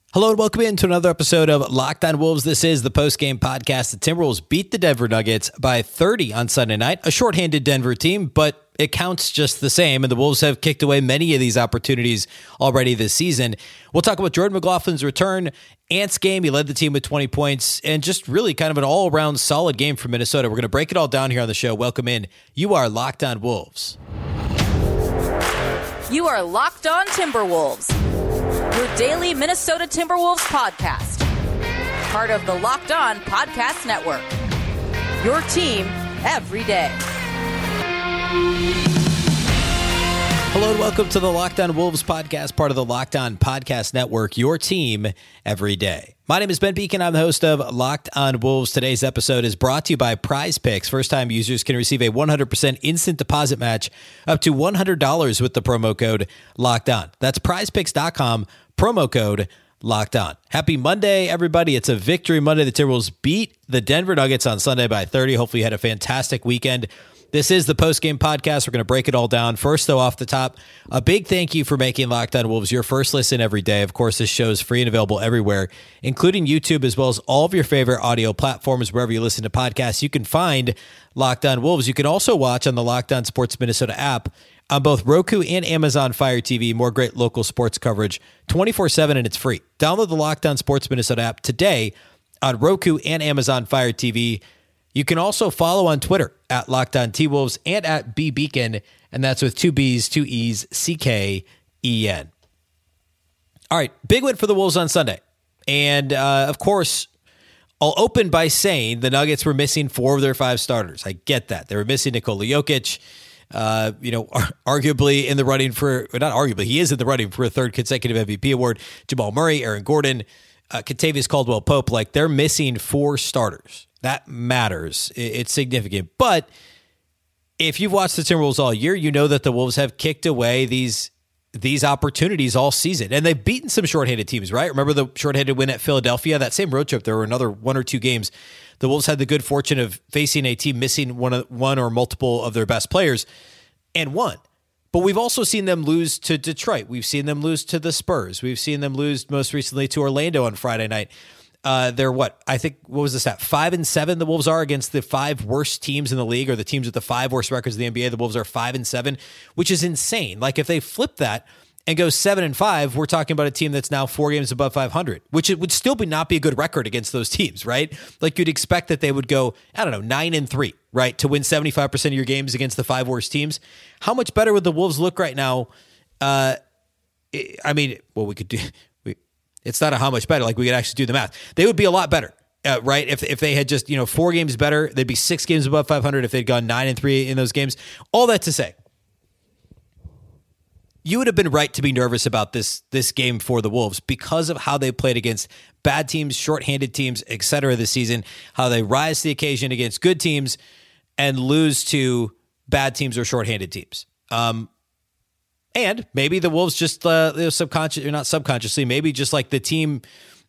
Hello and welcome into another episode of Locked On Wolves. This is the post-game podcast. The Timberwolves beat the Denver Nuggets by 30 on Sunday night, a shorthanded Denver team, but it counts just the same, and the Wolves have kicked away many of these opportunities already this season. We'll talk about Jordan McLaughlin's return, Ant's game. He led the team with 20 points, and just really kind of an all-around solid game for Minnesota. We're going to break it all down here on the show. Welcome in. You are Locked On Wolves. You are Locked On Timberwolves, your daily Minnesota Timberwolves podcast. Part of the Locked On Podcast Network. Your team every day. Hello and welcome to the Locked On Wolves podcast, part of the Locked On Podcast Network, your team every day. My name is Ben Beacon. I'm the host of Locked On Wolves. Today's episode is brought to you by Prize Picks. First-time users can receive a 100% instant deposit match up to $100 with the promo code Locked On. That's prizepicks.com, promo code Locked On. Happy Monday, everybody. It's a victory Monday. The Timberwolves beat the Denver Nuggets on Sunday by 30. Hopefully you had a fantastic weekend. This is the post-game podcast. We're going to break it all down. First, though, off the top, a big thank you for making Locked On Wolves your first listen every day. Of course, this show is free and available everywhere, including YouTube, as well as all of your favorite audio platforms. Wherever you listen to podcasts, you can find Locked On Wolves. You can also watch on the Locked On Sports Minnesota app on both Roku and Amazon Fire TV. More great local sports coverage 24/7, and it's free. Download the Locked On Sports Minnesota app today on Roku and Amazon Fire TV. You can also follow on Twitter at Locked On T-Wolves and at BBeacon, and that's with two B's, two E's, C-K-E-N. All right, big win for the Wolves on Sunday. And, of course, I'll open by saying the Nuggets were missing 4 of their 5 starters. I get that. They were missing Nikola Jokic, arguably in the running for, not arguably, he is in the running for a 3rd consecutive MVP award. Jamal Murray, Aaron Gordon, Kentavious Caldwell-Pope, like they're missing 4 starters. That matters. It's significant. But if you've watched the Timberwolves all year, you know that the Wolves have kicked away these opportunities all season. And they've beaten some shorthanded teams, right? Remember the shorthanded win at Philadelphia? That same road trip, there were another 1 or 2 games. The Wolves had the good fortune of facing a team missing one or multiple of their best players and won. But we've also seen them lose to Detroit. We've seen them lose to the Spurs. We've seen them lose most recently to Orlando on Friday night. They're what was the stat? 5-7 the Wolves are against the 5 worst teams in the league, or the teams with the 5 worst records in the NBA. The Wolves are 5-7, which is insane. Like if they flip that and go 7-5, we're talking about a team that's now 4 games above 500, which it would still not be a good record against those teams, right? Like you'd expect that they would go, 9-3, right? To win 75% of your games against the 5 worst teams. How much better would the Wolves look right now? We could do. It's not a how much better. Like we could actually do the math. They would be a lot better, right? If they had just 4 games better, they'd be 6 games above 500. If they'd gone 9-3 in those games, all that to say, you would have been right to be nervous about this game for the Wolves because of how they played against bad teams, shorthanded teams, etc. this season. How they rise to the occasion against good teams and lose to bad teams or shorthanded teams. And maybe the Wolves just subconsciously, maybe just like the team,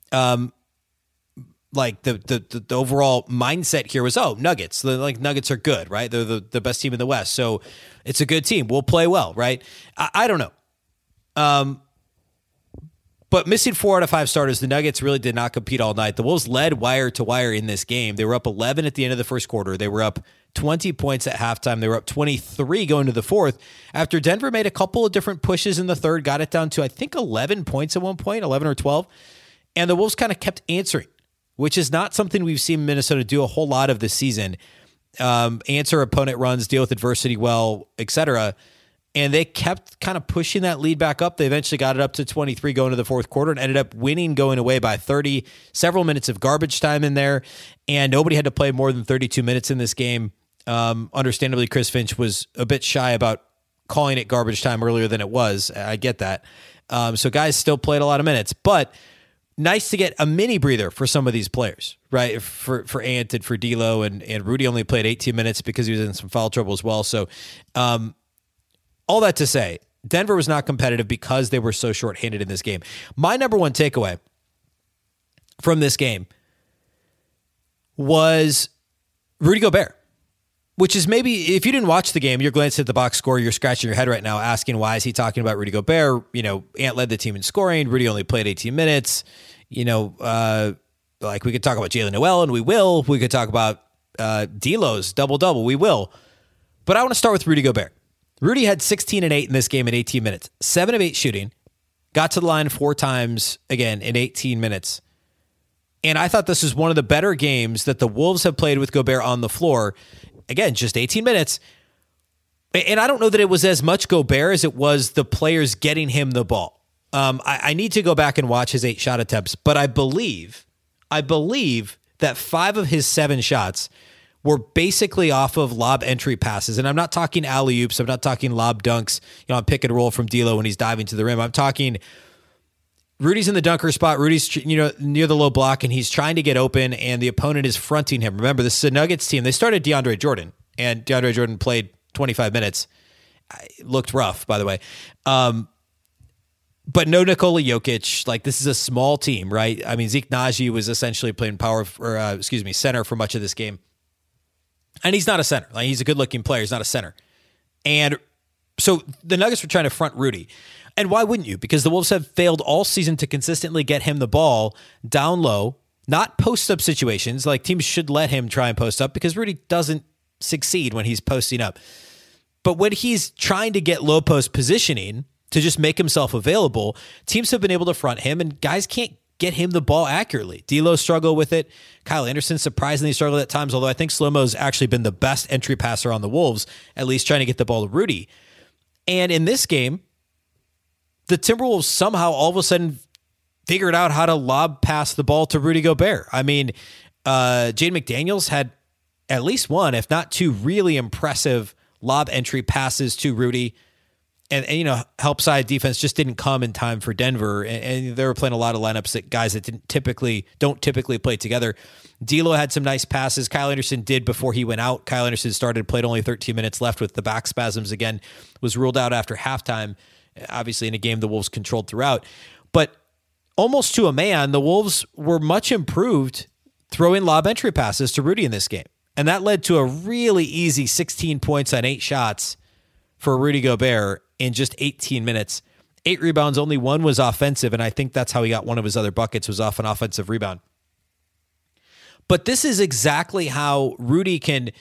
like the overall mindset here was, Nuggets. Nuggets are good, right? They're the best team in the West, so it's a good team. We'll play well, right? I don't know. But missing 4 out of 5 starters, the Nuggets really did not compete all night. The Wolves led wire to wire in this game. They were up 11 at the end of the first quarter. They were up 20 points at halftime. They were up 23 going to the fourth. After Denver made a couple of different pushes in the third, got it down to, I think, 11 points at one point, 11 or 12. And the Wolves kind of kept answering, which is not something we've seen Minnesota do a whole lot of this season. Answer opponent runs, deal with adversity well, etc. And they kept kind of pushing that lead back up. They eventually got it up to 23 going to the fourth quarter and ended up winning going away by 30. Several minutes of garbage time in there, and nobody had to play more than 32 minutes in this game. Understandably, Chris Finch was a bit shy about calling it garbage time earlier than it was. I get that. So guys still played a lot of minutes, but nice to get a mini breather for some of these players, right? For Ant and for D'Lo, and Rudy only played 18 minutes because he was in some foul trouble as well. So, all that to say, Denver was not competitive because they were so shorthanded in this game. My number one takeaway from this game was Rudy Gobert. which is maybe, if you didn't watch the game, you're glancing at the box score, you're scratching your head right now asking, why is he talking about Rudy Gobert? Ant led the team in scoring. Rudy only played 18 minutes. Like we could talk about Jaylen Nowell, and we will. We could talk about D'Lo's double-double. We will. But I want to start with Rudy Gobert. Rudy had 16 and 8 in this game in 18 minutes. 7 of 8 shooting. Got to the line 4 times, again, in 18 minutes. And I thought this was one of the better games that the Wolves have played with Gobert on the floor. Again, just 18 minutes. And I don't know that it was as much Gobert as it was the players getting him the ball. I need to go back and watch his 8 shot attempts, but I believe that 5 of his 7 shots were basically off of lob entry passes. And I'm not talking alley-oops. I'm not talking lob dunks, on pick and roll from D'Lo when he's diving to the rim. I'm talking Rudy's in the dunker spot. Rudy's, near the low block, and he's trying to get open, and the opponent is fronting him. Remember, this is a Nuggets team. They started DeAndre Jordan, and DeAndre Jordan played 25 minutes. It looked rough, by the way. But no Nikola Jokic. Like, this is a small team, right? I mean, Zeke Naji was essentially playing center for much of this game. And he's not a center. Like, he's a good-looking player. He's not a center. And so the Nuggets were trying to front Rudy. And why wouldn't you? Because the Wolves have failed all season to consistently get him the ball down low, not post-up situations. Like, teams should let him try and post up because Rudy doesn't succeed when he's posting up. But when he's trying to get low post positioning to just make himself available, teams have been able to front him, and guys can't get him the ball accurately. D'Lo struggled with it. Kyle Anderson surprisingly struggled at times, although I think Slow-Mo's actually been the best entry passer on the Wolves, at least trying to get the ball to Rudy. And in this game, the Timberwolves somehow all of a sudden figured out how to lob pass the ball to Rudy Gobert. I mean, Jaden McDaniels had at least one, if not 2, really impressive lob entry passes to Rudy. And help side defense just didn't come in time for Denver. And they were playing a lot of lineups that guys that don't typically play together. D'Lo had some nice passes. Kyle Anderson did before he went out. Kyle Anderson played only 13 minutes left with the back spasms again, was ruled out after halftime, obviously in a game the Wolves controlled throughout. But almost to a man, the Wolves were much improved throwing lob entry passes to Rudy in this game. And that led to a really easy 16 points on 8 shots for Rudy Gobert in just 18 minutes. 8 rebounds, only 1 was offensive, and I think that's how he got one of his other buckets, was off an offensive rebound. But this is exactly how Rudy can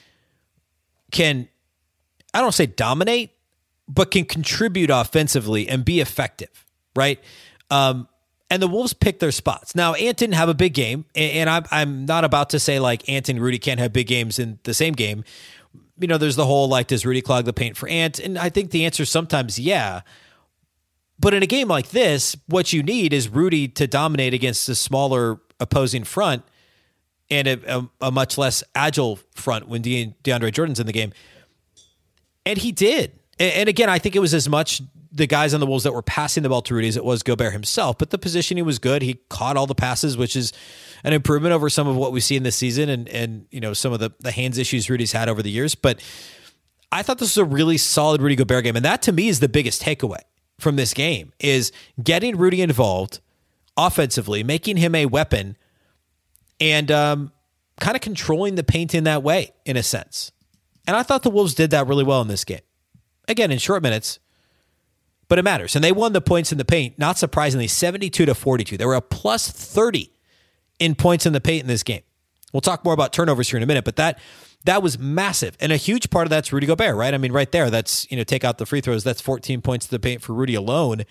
I don't want to say dominate, but can contribute offensively and be effective, right? And the Wolves pick their spots. Now, Ant didn't have a big game, and I'm not about to say like Ant and Rudy can't have big games in the same game. There's the whole, like, does Rudy clog the paint for Ant? And I think the answer is sometimes yeah. But in a game like this, what you need is Rudy to dominate against a smaller opposing front and a much less agile front when DeAndre Jordan's in the game. And he did. And again, I think it was as much the guys on the Wolves that were passing the ball to Rudy as it was Gobert himself. But the positioning was good. He caught all the passes, which is an improvement over some of what we see in this season and some of the hands issues Rudy's had over the years. But I thought this was a really solid Rudy Gobert game. And that, to me, is the biggest takeaway from this game, is getting Rudy involved offensively, making him a weapon, and kind of controlling the paint in that way, in a sense. And I thought the Wolves did that really well in this game. Again, in short minutes, but it matters. And they won the points in the paint, not surprisingly, 72-42. They were a plus 30 in points in the paint in this game. We'll talk more about turnovers here in a minute, but that was massive. And a huge part of that's Rudy Gobert, right? I mean, right there, that's, take out the free throws. That's 14 points to the paint for Rudy alone.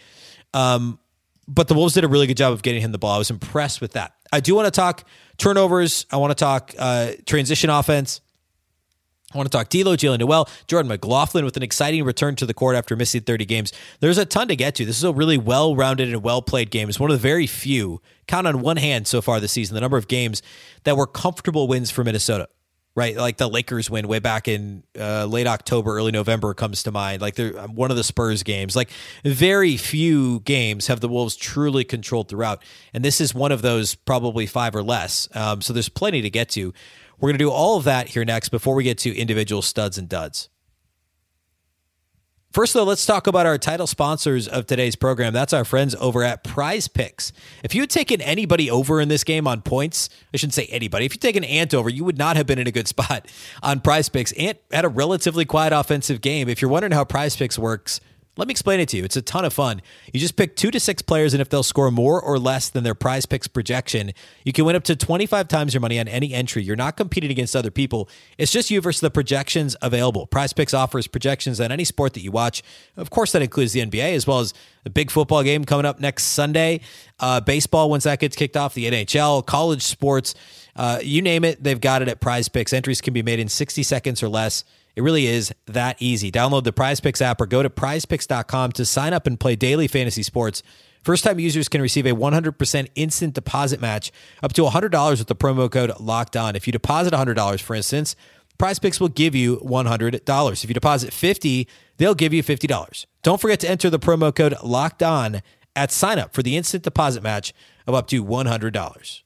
But the Wolves did a really good job of getting him the ball. I was impressed with that. I do want to talk turnovers. I want to talk transition offense. I want to talk D'Lo, Jaylen Nowell, Jordan McLaughlin with an exciting return to the court after missing 30 games. There's a ton to get to. This is a really well-rounded and well-played game. It's one of the very few, count on one hand so far this season, the number of games that were comfortable wins for Minnesota, right? Like the Lakers win way back in late October, early November comes to mind. Like one of the Spurs games. Like very few games have the Wolves truly controlled throughout. And this is one of those, probably 5 or less. So there's plenty to get to. We're going to do all of that here next before we get to individual studs and duds. First, though, let's talk about our title sponsors of today's program. That's our friends over at Prize Picks. If you had taken anybody over in this game on points, I shouldn't say anybody. If you take an Ant over, you would not have been in a good spot on Prize Picks. Ant had a relatively quiet offensive game. If you're wondering how Prize Picks works, let me explain it to you. It's a ton of fun. You just pick 2 to 6 players, and if they'll score more or less than their Prize Picks projection, you can win up to 25 times your money on any entry. You're not competing against other people. It's just you versus the projections available. Prize Picks offers projections on any sport that you watch. Of course, that includes the NBA, as well as a big football game coming up next Sunday. Baseball, once that gets kicked off, the NHL, college sports, you name it, they've got it at Prize Picks. Entries can be made in 60 seconds or less. It really is that easy. Download the Prize Picks app or go to prizepicks.com to sign up and play daily fantasy sports. First-time users can receive a 100% instant deposit match up to $100 with the promo code LOCKEDON. If you deposit $100, for instance, Prize Picks will give you $100. If you deposit $50, they'll give you $50. Don't forget to enter the promo code LOCKEDON at sign-up for the instant deposit match of up to $100.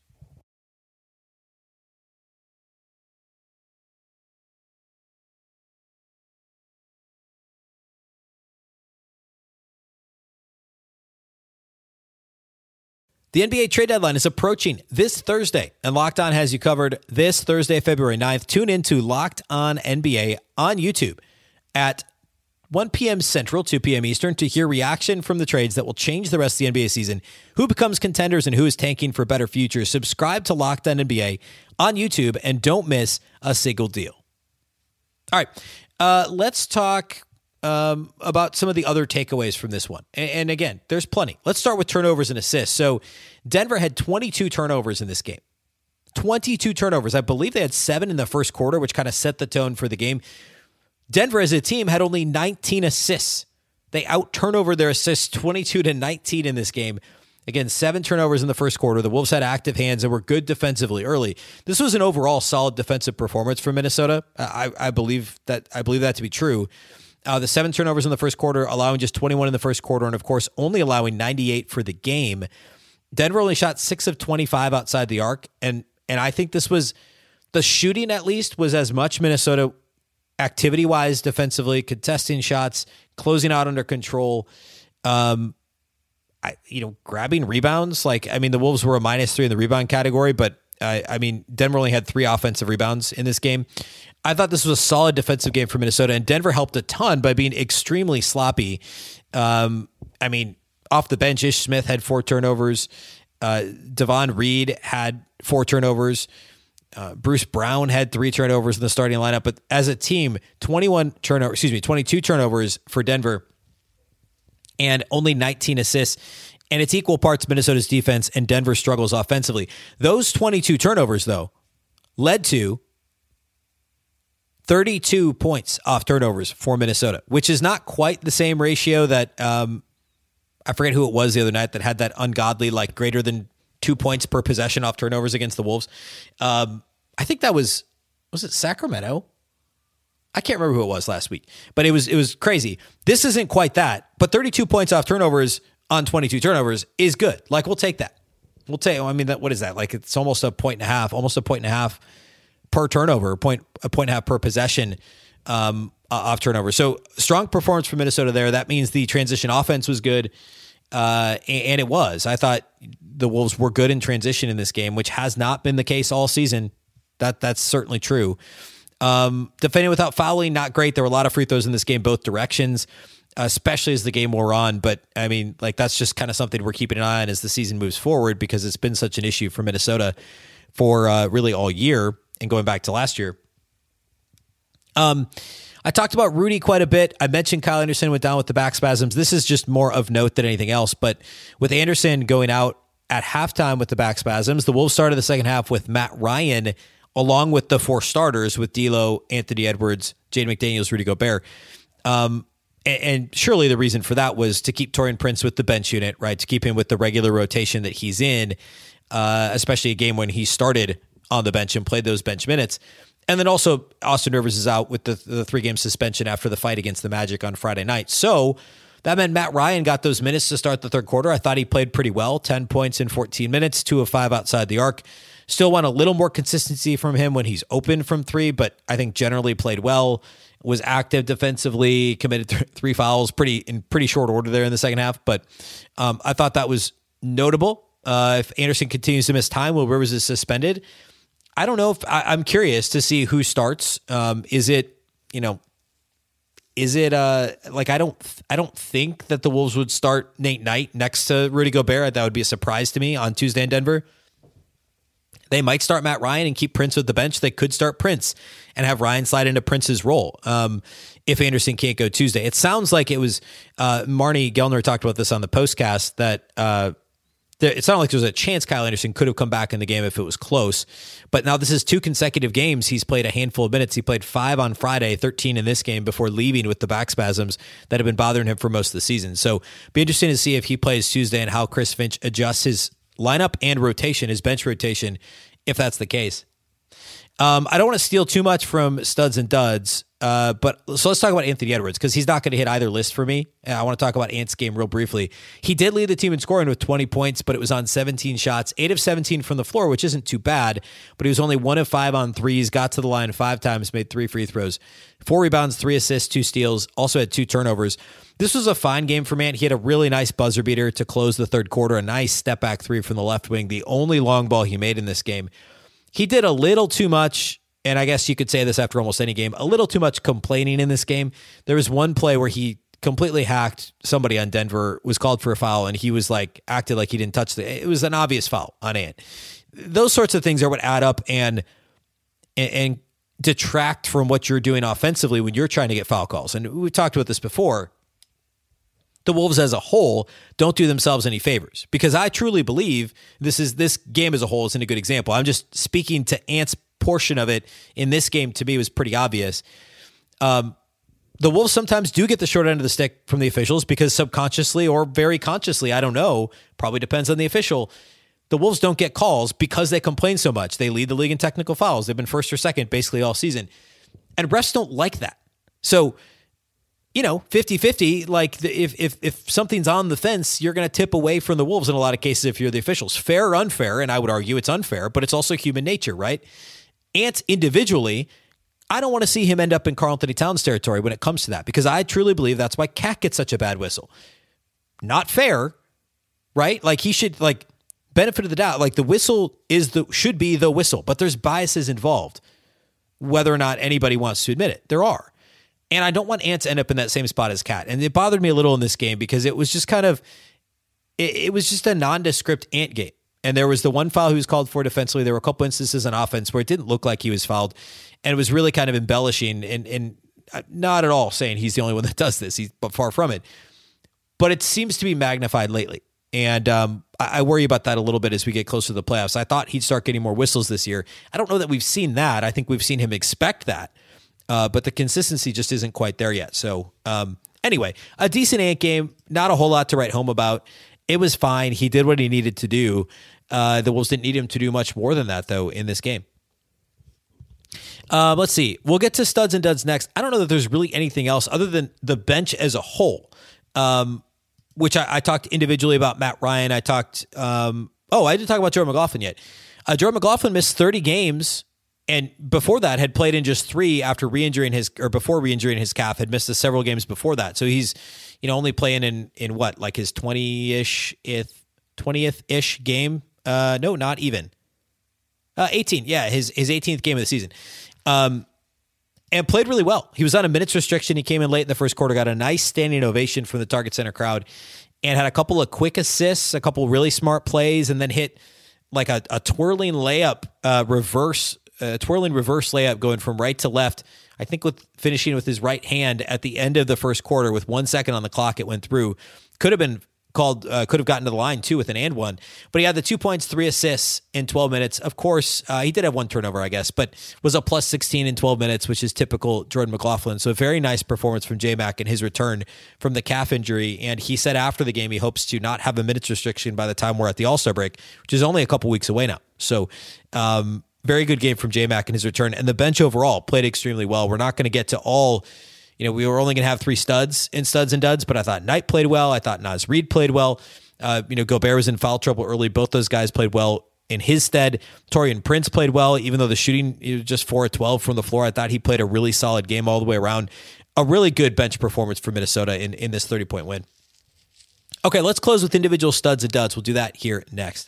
The NBA trade deadline is approaching this Thursday, and Locked On has you covered this Thursday, February 9th. Tune into Locked On NBA on YouTube at 1 p.m. Central, 2 p.m. Eastern to hear reaction from the trades that will change the rest of the NBA season, who becomes contenders and who is tanking for better futures. Subscribe to Locked On NBA on YouTube and don't miss a single deal. All right, let's talk about some of the other takeaways from this one. And again, there's plenty. Let's start with turnovers and assists. So Denver had 22 turnovers in this game. 22 turnovers. I believe they had 7 in the first quarter, which kind of set the tone for the game. Denver as a team had only 19 assists. They out-turnovered their assists 22-19 in this game. Again, 7 turnovers in the first quarter. The Wolves had active hands and were good defensively early. This was an overall solid defensive performance for Minnesota. I believe that to be true. The 7 turnovers in the first quarter, allowing just 21 in the first quarter, and of course, only allowing 98 for the game. Denver only shot 6 of 25 outside the arc, and I think this was, the shooting at least, was as much Minnesota activity-wise, defensively, contesting shots, closing out under control, grabbing rebounds. The Wolves were a -3 in the rebound category, but Denver only had 3 offensive rebounds in this game. I thought this was a solid defensive game for Minnesota, and Denver helped a ton by being extremely sloppy. Off the bench, Ish Smith had 4 turnovers. Devon Reed had 4 turnovers. Bruce Brown had 3 turnovers in the starting lineup. But as a team, 22 turnovers for Denver and only 19 assists. And it's equal parts Minnesota's defense and Denver's struggles offensively. Those 22 turnovers, though, led to 32 points off turnovers for Minnesota, which is not quite the same ratio that I forget who it was the other night that had that ungodly, greater than 2 points per possession off turnovers against the Wolves. I think that was it Sacramento? I can't remember who it was last week, but it was crazy. This isn't quite that, but 32 points off turnovers on 22 turnovers is good. We'll take that. What is that? It's almost a point and a half per turnover, a point and a half per possession off turnover. So strong performance from Minnesota there. That means the transition offense was good, and it was. I thought the Wolves were good in transition in this game, which has not been the case all season. That's certainly true. Defending without fouling, not great. There were a lot of free throws in this game, both directions, especially as the game wore on. But that's just kind of something we're keeping an eye on as the season moves forward, because it's been such an issue for Minnesota for really all year and going back to last year. I talked about Rudy quite a bit. I mentioned Kyle Anderson went down with the back spasms. This is just more of note than anything else. But with Anderson going out at halftime with the back spasms, the Wolves started the second half with Matt Ryan, along with the 4 starters with D'Lo, Anthony Edwards, Jaden McDaniels, Rudy Gobert. And surely the reason for that was to keep Taurean Prince with the bench unit, right? To keep him with the regular rotation that he's in, especially a game when he started on the bench and played those bench minutes. And then also Austin Rivers is out with the 3-game suspension after the fight against the Magic on Friday night. So that meant Matt Ryan got those minutes to start the third quarter. I thought he played pretty well, 10 points in 14 minutes, 2 of 5 outside the arc. Still want a little more consistency from him when he's open from 3, but I think generally played well. was active defensively, committed 3 fouls in pretty short order there in the second half. But I thought that was notable. If Anderson continues to miss time, Will Rivers is suspended. I don't know if I'm curious to see who starts. Is it like I don't think that the Wolves would start Nate Knight next to Rudy Gobert. That would be a surprise to me on Tuesday in Denver. They might start Matt Ryan and keep Prince with the bench. They could start Prince and have Ryan slide into Prince's role if Anderson can't go Tuesday. It sounds like it was Marnie Gellner talked about this on the postcast that it's not like there's a chance Kyle Anderson could have come back in the game if it was close. But now this is 2 consecutive games. He's played a handful of minutes. He played 5 on Friday, 13 in this game before leaving with the back spasms that have been bothering him for most of the season. So be interesting to see if he plays Tuesday and how Chris Finch adjusts his lineup and rotation, his bench rotation, if that's the case. I don't want to steal too much from studs and duds, but so let's talk about Anthony Edwards because he's not going to hit either list for me. I want to talk about Ant's game real briefly. He did lead the team in scoring with 20 points, but it was on 17 shots, 8 of 17 from the floor, which isn't too bad, but he was only 1 of 5 on threes, got to the line 5 times, made 3 free throws, 4 rebounds, 3 assists, 2 steals, also had 2 turnovers. This was a fine game for Ant. He had a really nice buzzer beater to close the third quarter, a nice step back 3 from the left wing, the only long ball he made in this game. He did a little too much, and I guess you could say this after almost any game, a little too much complaining in this game. There was one play where he completely hacked somebody on Denver, was called for a foul, and he was like, acted like he didn't touch it was an obvious foul on Ant. Those sorts of things are what add up and detract from what you're doing offensively when you're trying to get foul calls. And we've talked about this before. The Wolves as a whole don't do themselves any favors because I truly believe this game as a whole isn't a good example. I'm just speaking to Ant's portion of it in this game. To me, was pretty obvious. The Wolves sometimes do get the short end of the stick from the officials because subconsciously or very consciously, I don't know, probably depends on the official. The Wolves don't get calls because they complain so much. They lead the league in technical fouls. They've been first or second basically all season. And refs don't like that. So, 50-50, like if something's on the fence, you're going to tip away from the Wolves in a lot of cases if you're the officials. Fair or unfair, and I would argue it's unfair, but it's also human nature, right? Ant individually, I don't want to see him end up in Karl-Anthony Towns territory when it comes to that because I truly believe that's why Cat gets such a bad whistle. Not fair, right? Like he should, benefit of the doubt, like the whistle should be the whistle, but there's biases involved, whether or not anybody wants to admit it. There are. And I don't want Ant to end up in that same spot as Cat. And it bothered me a little in this game because it was just it was just a nondescript Ant game. And there was the one foul he was called for defensively. There were a couple instances on offense where it didn't look like he was fouled. And it was really kind of embellishing and not at all saying he's the only one that does this. He's far from it. But it seems to be magnified lately. And I worry about that a little bit as we get closer to the playoffs. I thought he'd start getting more whistles this year. I don't know that we've seen that. I think we've seen him expect that. But the consistency just isn't quite there yet. So anyway, a decent Ant game, not a whole lot to write home about. It was fine. He did what he needed to do. The Wolves didn't need him to do much more than that, though, in this game. Let's see. We'll get to studs and duds next. I don't know that there's really anything else other than the bench as a whole, which I talked individually about Matt Ryan. I talked I didn't talk about Jordan McLaughlin yet. Jordan McLaughlin missed 30 games. And before that, had played in just 3 after before re-injuring his calf, had missed several games before that. So he's, only playing in what, like his 20th-ish game? No, not even. 18. Yeah, his 18th game of the season. And played really well. He was on a minutes restriction. He came in late in the first quarter, got a nice standing ovation from the Target Center crowd, and had a couple of quick assists, a couple really smart plays, and then hit like a twirling layup, twirling reverse layup going from right to left, I think with finishing with his right hand at the end of the first quarter with 1 second on the clock. It went through. Could have been called, could have gotten to the line too with an and one, but he had the 2 points, 3 assists in 12 minutes. Of course, he did have 1 turnover, I guess, but was a plus 16 in 12 minutes, which is typical Jordan McLaughlin. So a very nice performance from J-Mac in his return from the calf injury. And he said after the game, he hopes to not have a minutes restriction by the time we're at the All-Star break, which is only a couple weeks away now. So, very good game from J-Mac in his return. And the bench overall played extremely well. We're not going to get to all, we were only going to have 3 studs and duds, but I thought Knight played well. I thought Naz Reid played well. Gobert was in foul trouble early. Both those guys played well. in his stead. Torian Prince played well, even though the shooting was just 4 of 12 from the floor. I thought he played a really solid game all the way around. A really good bench performance for Minnesota in this 30-point win. Okay, let's close with individual studs and duds. We'll do that here next.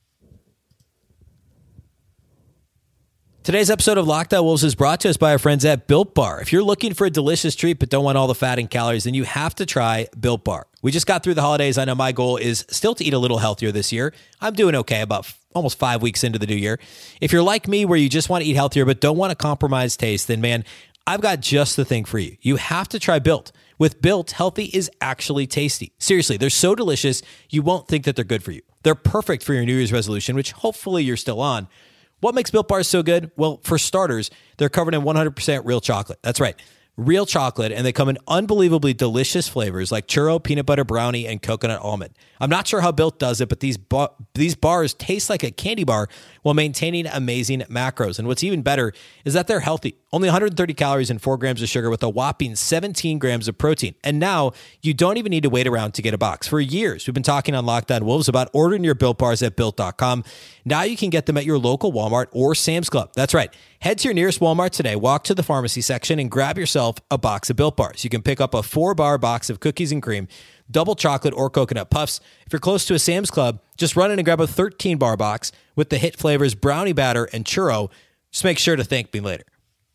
Today's episode of Locked On Wolves is brought to us by our friends at Built Bar. If you're looking for a delicious treat but don't want all the fat and calories, then you have to try Built Bar. We just got through the holidays. I know my goal is still to eat a little healthier this year. I'm doing okay, about almost 5 weeks into the new year. If you're like me, where you just want to eat healthier but don't want to compromise taste, then man, I've got just the thing for you. You have to try Built. With Built, healthy is actually tasty. Seriously, they're so delicious, you won't think that they're good for you. They're perfect for your New Year's resolution, which hopefully you're still on. What makes Built Bars so good? Well, for starters, they're covered in 100% real chocolate. That's right, real chocolate, and they come in unbelievably delicious flavors like churro, peanut butter brownie, and coconut almond. I'm not sure how Built does it, but these bars taste like a candy bar while maintaining amazing macros. And what's even better is that they're healthy. Only 130 calories and 4 grams of sugar with a whopping 17 grams of protein. And now you don't even need to wait around to get a box. For years, we've been talking on Locked On Wolves about ordering your Built Bars at Built.com. Now you can get them at your local Walmart or Sam's Club. That's right. Head to your nearest Walmart today, walk to the pharmacy section, and grab yourself a box of Built Bars. You can pick up a 4-bar box of cookies and cream, double chocolate or coconut puffs. If you're close to a Sam's Club, just run in and grab a 13-bar box with the hit flavors brownie batter and churro. Just make sure to thank me later.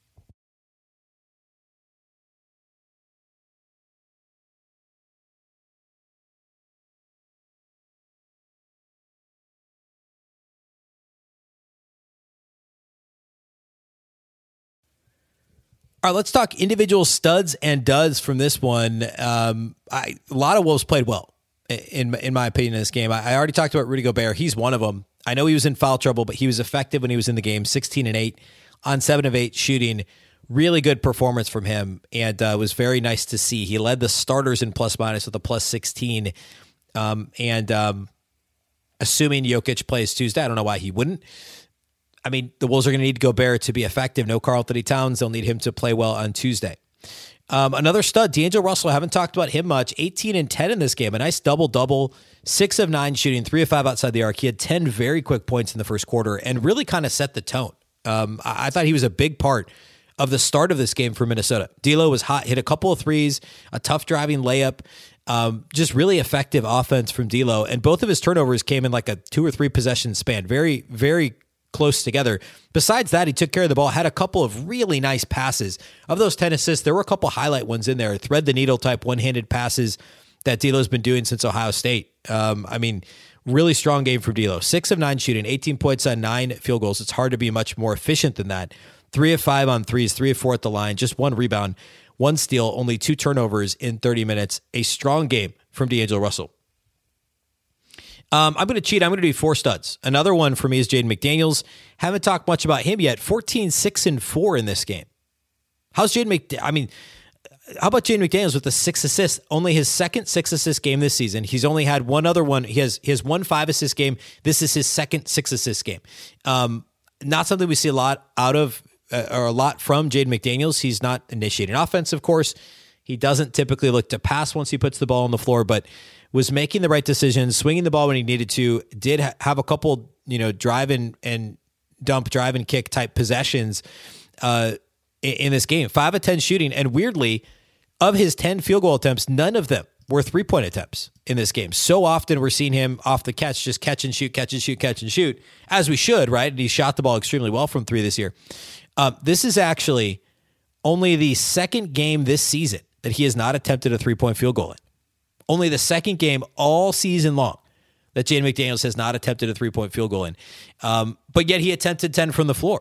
All right, let's talk individual studs and duds from this one. A lot of Wolves played well, in my opinion, in this game. I already talked about Rudy Gobert. He's one of them. I know he was in foul trouble, but he was effective when he was in the game. 16 and 8 on 7 of 8 shooting. Really good performance from him, and it was very nice to see. He led the starters in plus minus with a plus 16. Assuming Jokic plays Tuesday, I don't know why he wouldn't. I mean, the Wolves are going to need Gobert to be effective. No Karl-Anthony Towns. They'll need him to play well on Tuesday. Another stud, D'Angelo Russell. I haven't talked about him much. 18 and 10 in this game. A nice double-double. 6 of 9 shooting, 3 of 5 outside the arc. He had 10 very quick points in the first quarter and really kind of set the tone. I thought he was a big part of the start of this game for Minnesota. D'Lo was hot, hit a couple of threes, a tough driving layup. Just really effective offense from D'Lo. And both of his turnovers came in like a 2 or 3 possession span. Very, very close together. Besides that, he took care of the ball, had a couple of really nice passes. Of those 10 assists, there were a couple highlight ones in there, thread the needle type one-handed passes that D'Lo's been doing since Ohio State. Really strong game from D'Lo. 6 of 9 shooting, 18 points on 9 field goals. It's hard to be much more efficient than that. 3 of 5 on threes, 3 of 4 at the line, just 1 rebound, 1 steal, only 2 turnovers in 30 minutes. A strong game from D'Angelo Russell. I'm going to cheat. I'm going to do 4 studs. Another one for me is Jaden McDaniels. Haven't talked much about him yet. 14, 6, and 4 in this game. How about Jaden McDaniels with the 6 assists? Only his second 6-assist game this season. He's only had one other one. He has one 5-assist game. This is his second 6-assist game. Not something we see a lot out of or a lot from Jaden McDaniels. He's not initiating offense, of course. He doesn't typically look to pass once he puts the ball on the floor, but was making the right decisions, swinging the ball when he needed to, did have a couple, drive and dump, drive and kick type possessions in this game. 5 of 10 shooting, and weirdly, of his 10 field goal attempts, none of them were 3-point attempts in this game. So often we're seeing him off the catch, just catch and shoot, as we should, right? And he shot the ball extremely well from 3 this year. This is actually only the second game this season that he has not attempted a 3-point field goal in. Only the second game all season long that Jaden McDaniels has not attempted a 3-point field goal in. But yet he attempted 10 from the floor.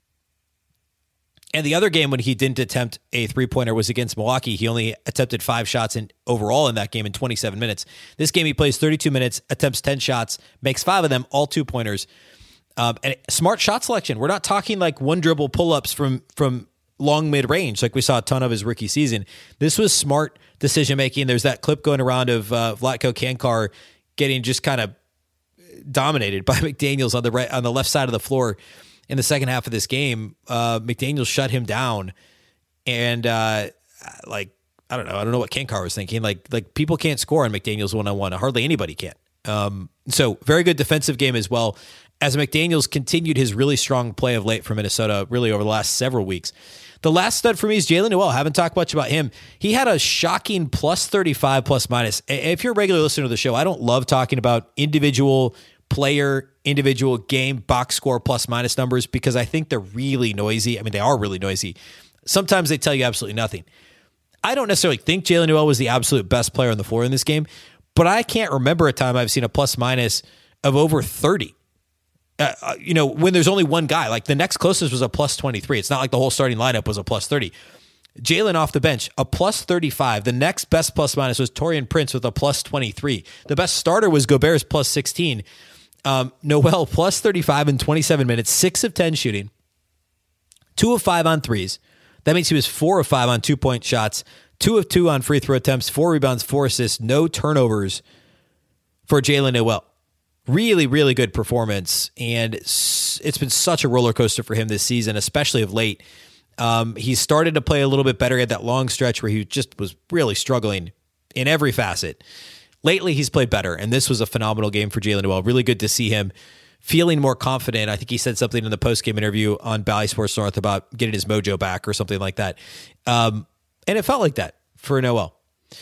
And the other game when he didn't attempt a 3-pointer was against Milwaukee. He only attempted 5 shots overall in that game in 27 minutes. This game he plays 32 minutes, attempts 10 shots, makes 5 of them, all 2-pointers. And smart shot selection. We're not talking like one dribble pull-ups from long mid-range like we saw a ton of his rookie season. This was smart decision-making. There's that clip going around of Vlatko Kankar getting just kind of dominated by McDaniels on the left side of the floor in the second half of this game. McDaniels shut him down, and I don't know what Kankar was thinking. Like people can't score on McDaniels one-on-one. Hardly anybody can. So very good defensive game as well, as McDaniels continued his really strong play of late for Minnesota, really over the last several weeks. The last stud for me is Jaylen Nowell. Haven't talked much about him. He had a shocking plus 35 plus minus. If you're a regular listener to the show, I don't love talking about individual player, individual game, box score plus minus numbers because I think they're really noisy. I mean, they are really noisy. Sometimes they tell you absolutely nothing. I don't necessarily think Jaylen Nowell was the absolute best player on the floor in this game, but I can't remember a time I've seen a plus minus of over 30. When there's only one guy, like the next closest was a plus 23. It's not like the whole starting lineup was a plus 30. Jaylen off the bench, a plus 35. The next best plus minus was Taurean Prince with a plus 23. The best starter was Gobert's plus 16. Nowell plus 35 in 27 minutes, 6 of 10 shooting, 2 of 5 on threes. That means he was 4 of 5 on 2-point shots, 2 of 2 on free throw attempts, 4 rebounds, 4 assists, no turnovers for Jaylen Nowell. Really, really good performance, and it's been such a roller coaster for him this season, especially of late. He started to play a little bit better at that long stretch where he just was really struggling in every facet. Lately, he's played better, and this was a phenomenal game for Jaylen Nowell. Really good to see him feeling more confident. I think he said something in the post-game interview on Bally Sports North about getting his mojo back or something like that. And it felt like that for Nowell.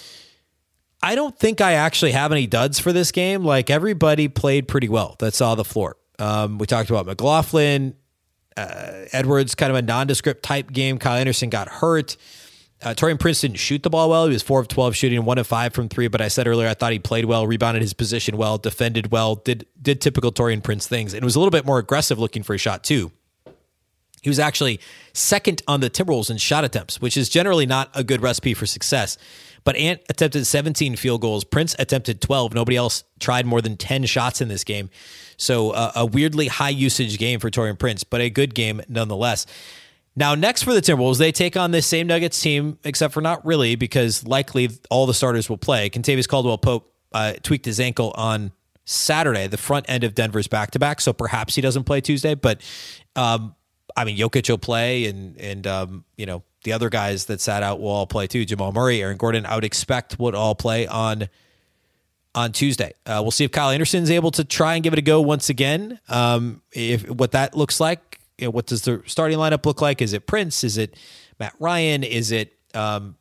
I don't think I actually have any duds for this game. Like, everybody played pretty well that saw the floor. We talked about McLaughlin, Edwards, kind of a nondescript type game. Kyle Anderson got hurt. Taurean Prince didn't shoot the ball well. He was 4 of 12 shooting, 1 of 5 from 3. But I said earlier, I thought he played well, rebounded his position well, defended well, did typical Taurean Prince things, and was a little bit more aggressive looking for a shot too. He was actually second on the Timberwolves in shot attempts, which is generally not a good recipe for success. But Ant attempted 17 field goals. Prince attempted 12. Nobody else tried more than 10 shots in this game. So a weirdly high usage game for Taurean Prince, but a good game nonetheless. Now, next for the Timberwolves, they take on this same Nuggets team, except for not really, because likely all the starters will play. Kentavious Caldwell-Pope tweaked his ankle on Saturday, the front end of Denver's back-to-back, so perhaps he doesn't play Tuesday. But, Jokic will play, and the other guys that sat out will all play too. Jamal Murray, Aaron Gordon, I would expect would all play on Tuesday. We'll see if Kyle Anderson's able to try and give it a go once again. If what that looks like. What does the starting lineup look like? Is it Prince? Is it Matt Ryan? Is it Jaylen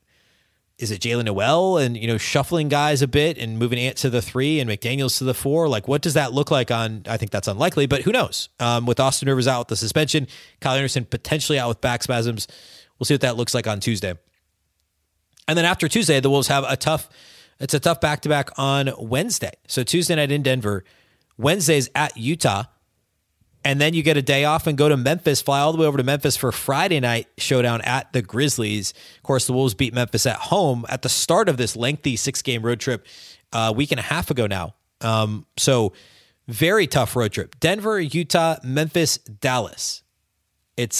Nowell and, shuffling guys a bit and moving Ant to the 3 and McDaniels to the 4? Like, what does that look like I think that's unlikely, but who knows? With Austin Rivers out with the suspension, Kyle Anderson potentially out with back spasms. We'll see what that looks like on Tuesday. And then after Tuesday, the Wolves have a tough back-to-back on Wednesday. So Tuesday night in Denver, Wednesday's at Utah. And then you get a day off and go to Memphis, fly all the way over to Memphis for Friday night showdown at the Grizzlies. Of course, the Wolves beat Memphis at home at the start of this lengthy 6-game road trip a week and a half ago now. So very tough road trip. Denver, Utah, Memphis, Dallas. It's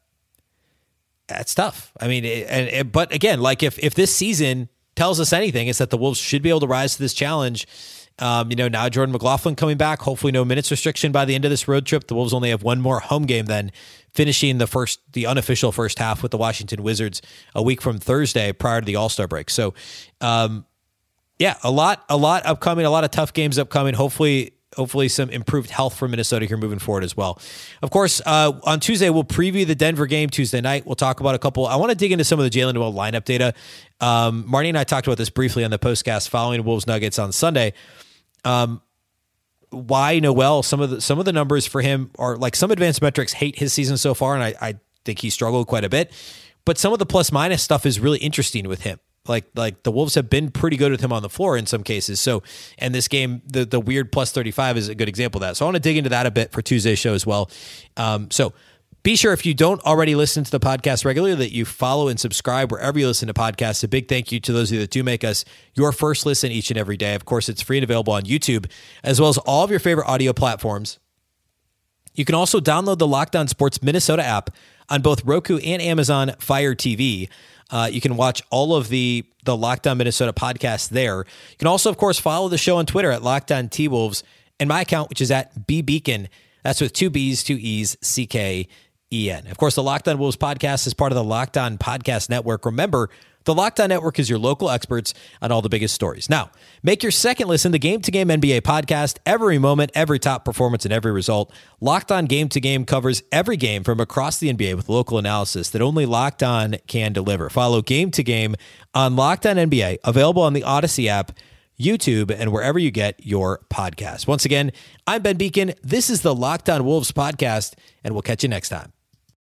tough. I mean, but again, like if this season tells us anything, it's that the Wolves should be able to rise to this challenge. Now Jordan McLaughlin coming back, hopefully no minutes restriction by the end of this road trip. The Wolves only have one more home game then, finishing the unofficial first half with the Washington Wizards a week from Thursday prior to the All-Star break. So, a lot upcoming, a lot of tough games upcoming. Hopefully some improved health for Minnesota here moving forward as well. Of course, on Tuesday, we'll preview the Denver game Tuesday night. We'll talk about I want to dig into some of the Jaylen Nowell lineup data. Marty and I talked about this briefly on the postcast following Wolves Nuggets on Sunday. Why Nowell, some of the numbers for him are like some advanced metrics hate his season so far, and I think he struggled quite a bit. But some of the plus minus stuff is really interesting with him. Like the Wolves have been pretty good with him on the floor in some cases. So, and this game, the weird plus 35 is a good example of that. So I want to dig into that a bit for Tuesday's show as well. So be sure, if you don't already listen to the podcast regularly, that you follow and subscribe wherever you listen to podcasts. A big thank you to those of you that do make us your first listen each and every day. Of course, it's free and available on YouTube, as well as all of your favorite audio platforms. You can also download the Locked On Sports Minnesota app on both Roku and Amazon Fire TV. You can watch all of the Locked On Minnesota podcasts there. You can also, of course, follow the show on Twitter at Locked On T-Wolves, and my account, which is at BBeacon. That's with 2 B's, 2 E's, CKEN. Of course, the Locked On Wolves podcast is part of the Locked On Podcast Network. Remember, The Locked On Network is your local experts on all the biggest stories. Now, make your second listen the Game to Game NBA podcast. Every moment, every top performance, and every result. Locked On Game to Game covers every game from across the NBA with local analysis that only Locked On can deliver. Follow Game to Game on Locked On NBA, available on the Odyssey app, YouTube, and wherever you get your podcasts. Once again, I'm Ben Beecken. This is the Locked On Wolves podcast, and we'll catch you next time.